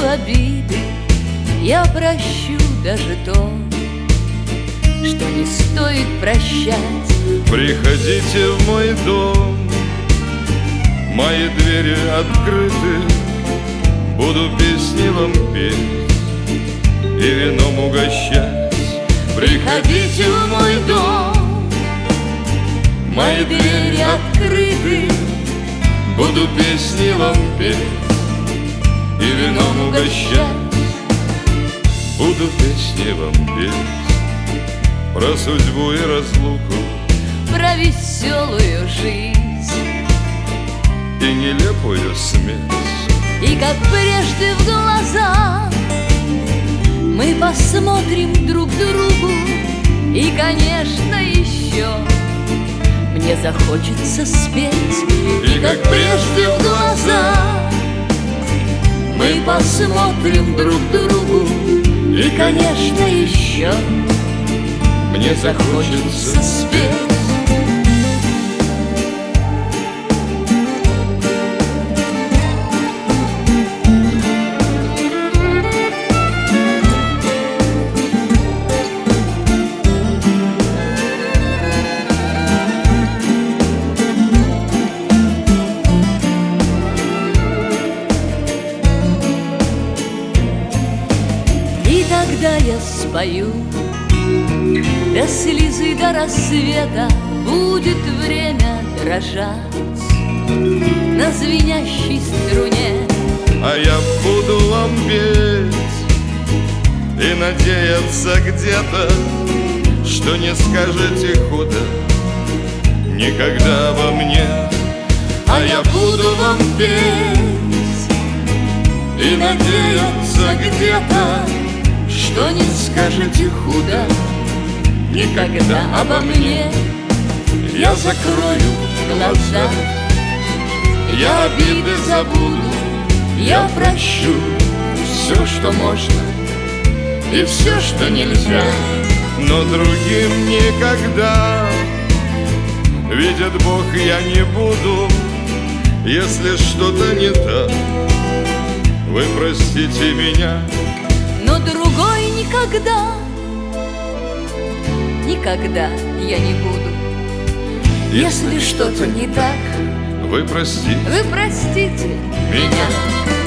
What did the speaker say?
обиды, я прощу даже то, что не стоит прощать. Приходите в мой дом, мои двери открыты, буду песни вам петь и вином угощать. Приходите в мой дом, мои двери открыты, буду песни вам петь и вином угощать. Буду песни вам петь про судьбу и разлуку, про веселую жизнь и нелепую смерть. И как прежде в глаза мы посмотрим друг другу, и, конечно, еще мне захочется спеть. И как прежде в глаза мы посмотрим друг другу, и, конечно, еще мне захочется спеть. Когда я спою, до слезы, до рассвета будет время дрожать на звенящей струне. А я буду вам петь и надеяться где-то, что не скажете худо никогда обо мне. А я буду вам петь и надеяться где-то, что не скажете худо никогда обо мне. Я закрою глаза, я обиды забуду, я прощу все, что можно, и все, что нельзя. но другим никогда. Видит Бог, я не буду, если что-то не так, вы простите меня. Но другой никогда, никогда я не буду. Если что-то не так, вы простите вы простите меня. меня.